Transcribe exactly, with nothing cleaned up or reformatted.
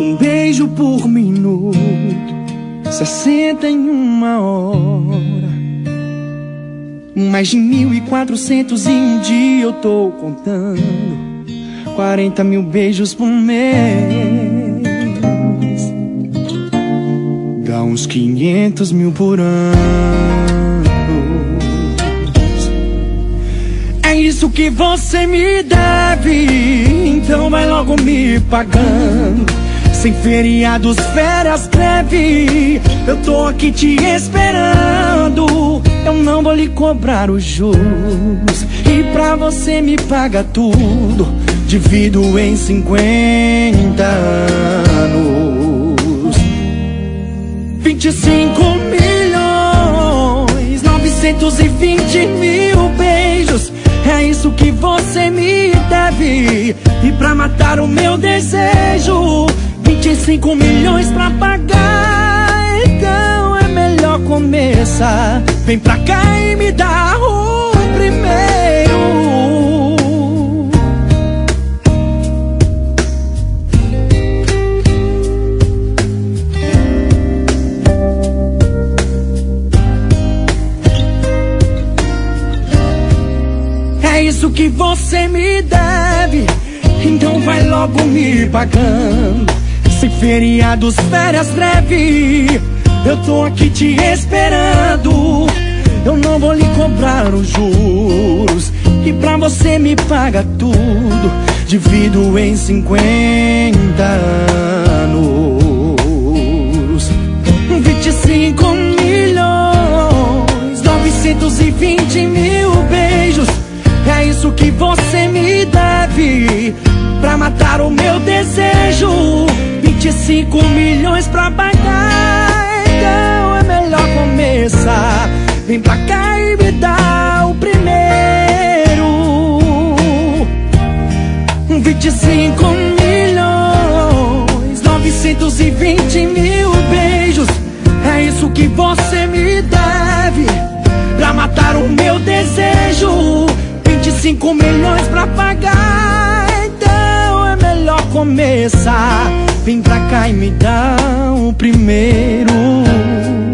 Um beijo por minuto, sessenta em uma hora. Mais de mil e quatrocentos em um dia eu tô contando. Quarenta mil beijos por mês, dá uns quinhentos mil por ano. É isso que você me deve, então vai logo me pagando. Sem feriados, férias, greve, eu tô aqui te esperando. Eu não vou lhe cobrar os juros, e pra você me paga tudo, divido em cinquenta anos. Vinte e cinco milhões, novecentos e vinte mil beijos. É isso que você me deve, e pra matar o meu desejo, vinte e cinco milhões pra pagar. Então é melhor começar. Vem pra cá e me dá o primeiro. É isso que você me deve, então vai logo me pagando. Sem feriados, férias, greve, eu tô aqui te esperando. Eu não vou lhe cobrar os juros, e pra você me paga tudo, divido em cinquenta anos. Vinte e cinco milhões, novecentos e vinte mil beijos. É isso que você me deve, pra matar o meu desejo, vinte e cinco milhões pra pagar. Então é melhor começar. Vem pra cá e me dá o primeiro. Vinte e cinco milhões, novecentos e vinte mil beijos. É isso que você me deve, pra matar o meu desejo, vinte e cinco milhões pra pagar. Então é melhor começar. Vem pra cá e me dá o primeiro.